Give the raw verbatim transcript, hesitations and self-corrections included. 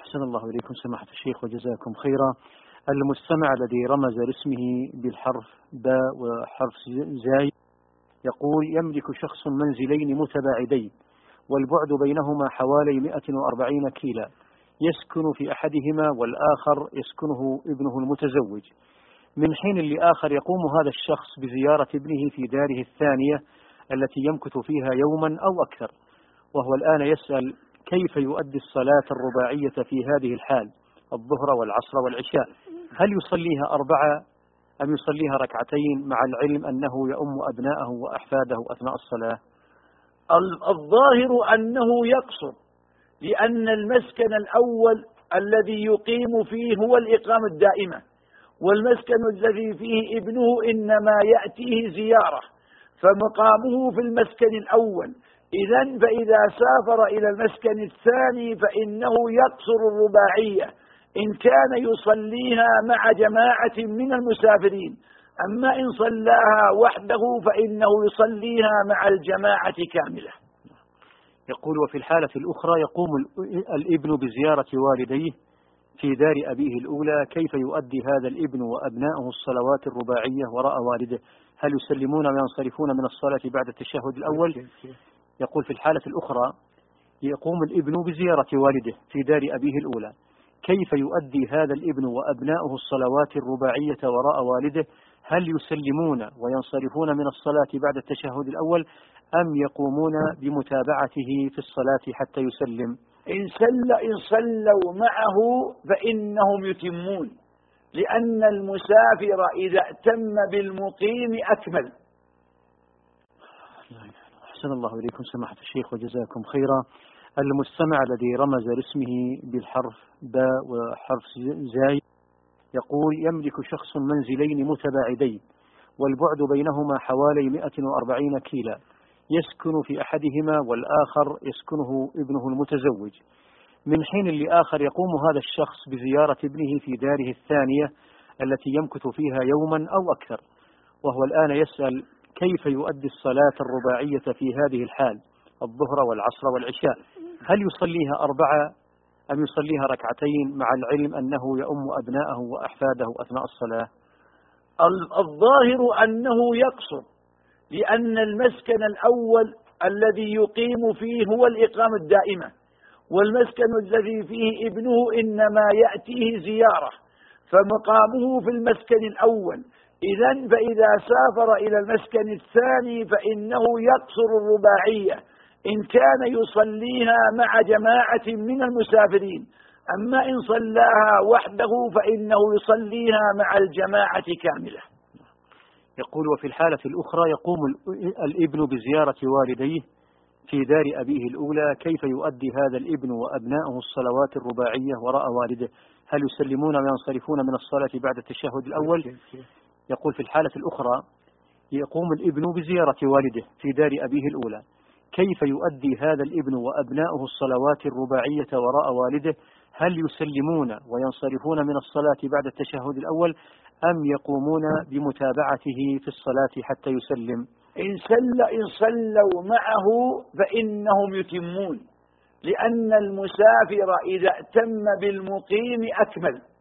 أحسن الله إليكم سماحة الشيخ وجزاكم خيرا. المستمع الذي رمز لاسمه بالحرف باء وحرف زاي يقول: يملك شخص منزلين متباعدين والبعد بينهما حوالي مئة وأربعين كيلا، يسكن في أحدهما والآخر يسكنه ابنه المتزوج. من حين لآخر يقوم هذا الشخص بزيارة ابنه في داره الثانية التي يمكث فيها يوما أو أكثر، وهو الآن يسأل كيف يؤدي الصلاة الرباعية في هذه الحال، الظهر والعصر والعشاء؟ هل يصليها أربعة أم يصليها ركعتين، مع العلم أنه يؤم أبناءه وأحفاده أثناء الصلاة؟ الظاهر أنه يقصر، لأن المسكن الأول الذي يقيم فيه هو الإقامة الدائمة، والمسكن الذي فيه ابنه إنما يأتيه زيارة، فمقامه في المسكن الأول. إذن فإذا سافر إلى المسكن الثاني فإنه يقصر الرباعية إن كان يصليها مع جماعة من المسافرين، أما إن صلاها وحده فإنه يصليها مع الجماعة كاملة. يقول: وفي الحالة الأخرى يقوم الابن بزيارة والديه في دار أبيه الأولى، كيف يؤدي هذا الابن وأبناؤه الصلوات الرباعية وراء والده؟ هل يسلمون وينصرفون من الصلاة بعد التشهد الأول؟ يقول: في الحالة الأخرى يقوم الابن بزيارة والده في دار أبيه الأولى، كيف يؤدي هذا الابن وأبناؤه الصلوات الرباعية وراء والده؟ هل يسلمون وينصرفون من الصلاة بعد التشهد الأول أم يقومون بمتابعته في الصلاة حتى يسلم؟ إن سل إن صلوا معه فإنهم يتمون، لأن المسافر إذا اتم بالمقيم أكمل. أحسن الله إليكم سماحة الشيخ وجزاكم خيرا. المستمع الذي رمز لاسمه بالحرف باء وحرف زاي يقول: يملك شخص منزلين متباعدين والبعد بينهما حوالي مئة وأربعين كيلا، يسكن في أحدهما والآخر يسكنه ابنه المتزوج. من حين لآخر يقوم هذا الشخص بزيارة ابنه في داره الثانية التي يمكث فيها يوما أو أكثر، وهو الآن يسأل كيف يؤدي الصلاة الرباعية في هذه الحال، الظهر والعصر والعشاء؟ هل يصليها أربعة أم يصليها ركعتين، مع العلم أنه يؤم أبناءه وأحفاده أثناء الصلاة؟ الظاهر أنه يقصر، لأن المسكن الأول الذي يقيم فيه هو الإقامة الدائمة، والمسكن الذي فيه ابنه إنما يأتيه زيارة، فمقامه في المسكن الأول. إذن فإذا سافر إلى المسكن الثاني فإنه يقصر الرباعية إن كان يصليها مع جماعة من المسافرين، أما إن صلاها وحده فإنه يصليها مع الجماعة كاملة. يقول: وفي الحالة الأخرى يقوم الابن بزيارة والديه في دار أبيه الأولى، كيف يؤدي هذا الابن وأبناؤه الصلوات الرباعية وراء والده؟ هل يسلمون وينصرفون من الصلاة بعد التشهد الأول؟ يقول: في الحالة الأخرى يقوم الابن بزيارة والده في دار أبيه الأولى، كيف يؤدي هذا الابن وأبناؤه الصلوات الرباعية وراء والده؟ هل يسلمون وينصرفون من الصلاة بعد التشهد الأول أم يقومون بمتابعته في الصلاة حتى يسلم؟ إن سل إن صلوا معه فإنهم يتمون، لأن المسافر إذا اتم بالمقيم أكمل.